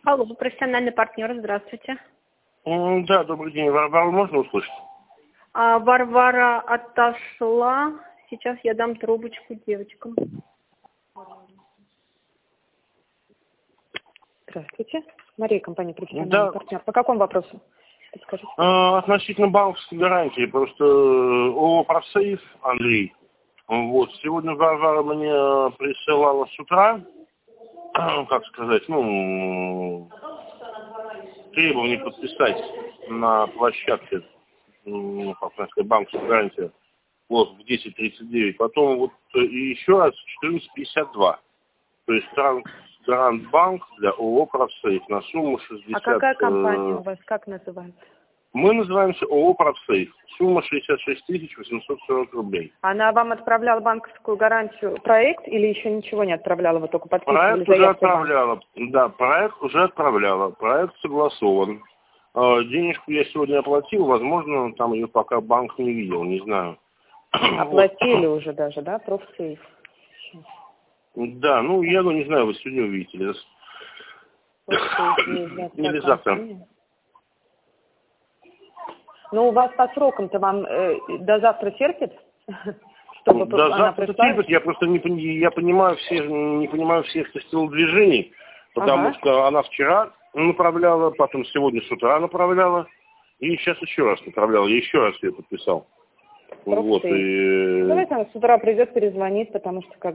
Алло, профессиональный партнер, здравствуйте. Да, добрый день. Варвару можно услышать? Варвара отошла. Сейчас я дам трубочку девочкам. Здравствуйте. Мария, компания «Профессиональный партнер». По какому вопросу? Подскажите. Относительно банковской гарантии. Просто ООО «Профсейф», Андрей. Вот. Сегодня Варвара мне присылала с утра, как сказать, требование подписать на площадке, как сказать, банковскую гарантию. Вот, в 10:39. Потом вот и еще раз в 14:52. То есть Трансгарантбанк для ООО «Профсейф» на сумму 60... А какая компания у вас? Как называется? Мы называемся ООО «Профсейф». Сумма 66 840 рублей. Она вам отправляла банковскую гарантию проект или еще ничего не отправляла? Вы только подписывали Проект уже заявку? отправляла. Да, проект уже отправляла. Проект согласован. Денежку я сегодня оплатил. Возможно, там ее пока банк не видел. Не знаю. Оплатили уже даже, да, «Профсейф»? Да, я не знаю, вы сегодня увидите. Или завтра. Ну, у вас по срокам-то вам до завтра терпит? Чтобы до она завтра пришла? терпит, я просто не понимаю всех телодвижений, потому что она вчера направляла, потом сегодня с утра направляла, и сейчас еще раз направляла. Я еще раз ее подписал. Вот, и... Давайте она с утра придет, перезвонит, потому что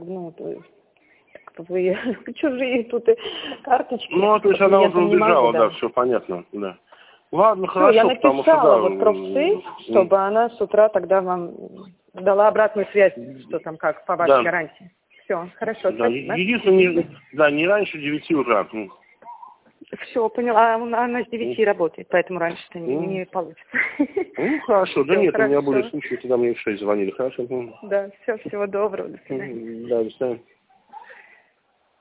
вы чужие тут карточки. То есть она уже убежала, да, все понятно, да. Ладно, хорошо, я потому что, написала «Профсейф», чтобы она с утра тогда вам дала обратную связь, что там как по вашей гарантии. Все, хорошо, да, спасибо. Единственное, не раньше 9 утра. Все, поняла. Она с 9 работает, поэтому раньше-то не получится. Хорошо, да Всё, нет, хорошо. у меня были случаи, когда мне в 6 звонили, хорошо. Да, всего доброго, до свидания. Да, до свидания.